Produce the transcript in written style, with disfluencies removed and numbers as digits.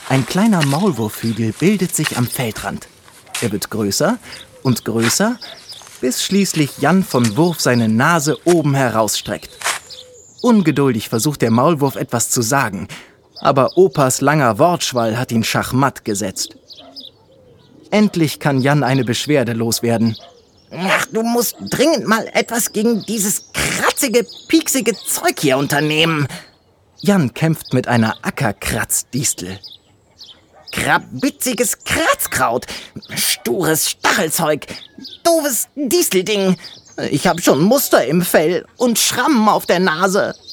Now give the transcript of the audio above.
Ein kleiner Maulwurfhügel bildet sich am Feldrand. Er wird größer und größer, bis schließlich Jan von Wurf seine Nase oben herausstreckt. Ungeduldig versucht der Maulwurf etwas zu sagen, aber Opas langer Wortschwall hat ihn schachmatt gesetzt. Endlich kann Jan eine Beschwerde loswerden. Ach, du musst dringend mal etwas gegen dieses kratzige, pieksige Zeug hier unternehmen. Jan kämpft mit einer Ackerkratzdistel. Krabitziges Kratzkraut, stures Stachelzeug, doofes Distelding. Ich hab schon Muster im Fell und Schrammen auf der Nase.